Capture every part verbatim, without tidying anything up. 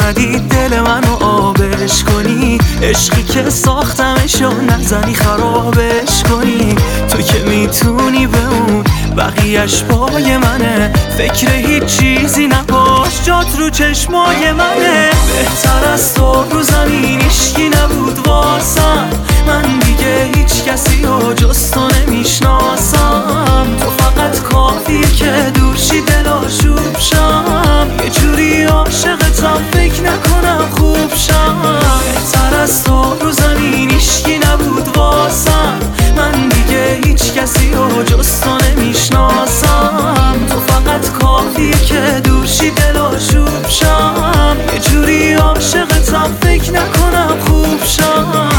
اومدی دل منو آبش کنی، عشقی که ساختمشو نزنی خرابش کنی. تو که میتونی به اون بقیهش پای منه، فکر هیچ چیزی نباش جات رو چشمای منه. بهتر از تو رو زمین هیچکی نبود واسم، من دیگه هیچ کسی رو جز تو نمیشناسم. تو فقط کافی که دورشی دل آشوب شم، یه جوری عاشقتم فکر نکنم خوب شم. بهتر از تو رو زمین هیچکی نبود واسم، من دیگه هیچ کسی رو جز تو نمیشناسم. تو فقط کافی که دورشی دل آشوب شم، یه جوری عاشقتم فکر نکنم خوب شم.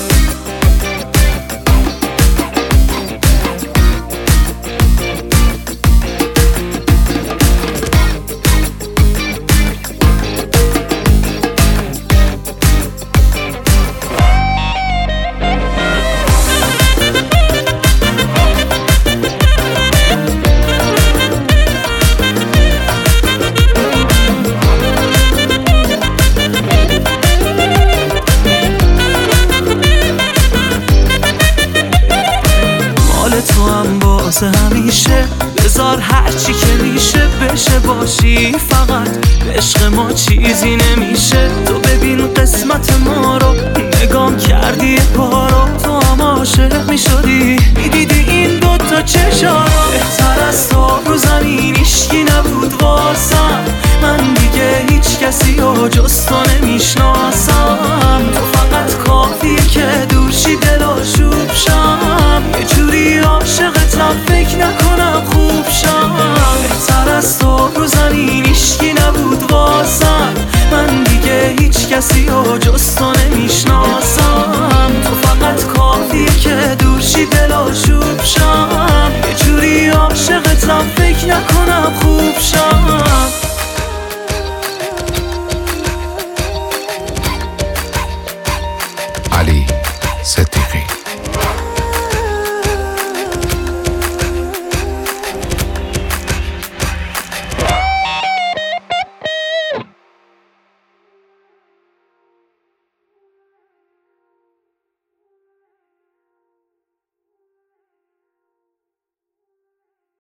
تو هم واسه همیشه بذار هرچی که میشه بشه باشی، فقط به عشق ما چیزی نمیشه. تو ببین قسمت ما رو نگام کردی پارو، تو هم عاشق میشدی میدیدی این دوتا چشا رو. بهتر از تو رو زمین هیچکی نبود واسم، من دیگه هیچ کسی رو جز تو نمیشناسم. تو فقط کافی که دورشی دل آشوب شم، یه جوری عاشقتم فکر نکنم خوب شم. بهتر از تو رو زمین هیچکی نبود واسم، من دیگه هیچ کسی رو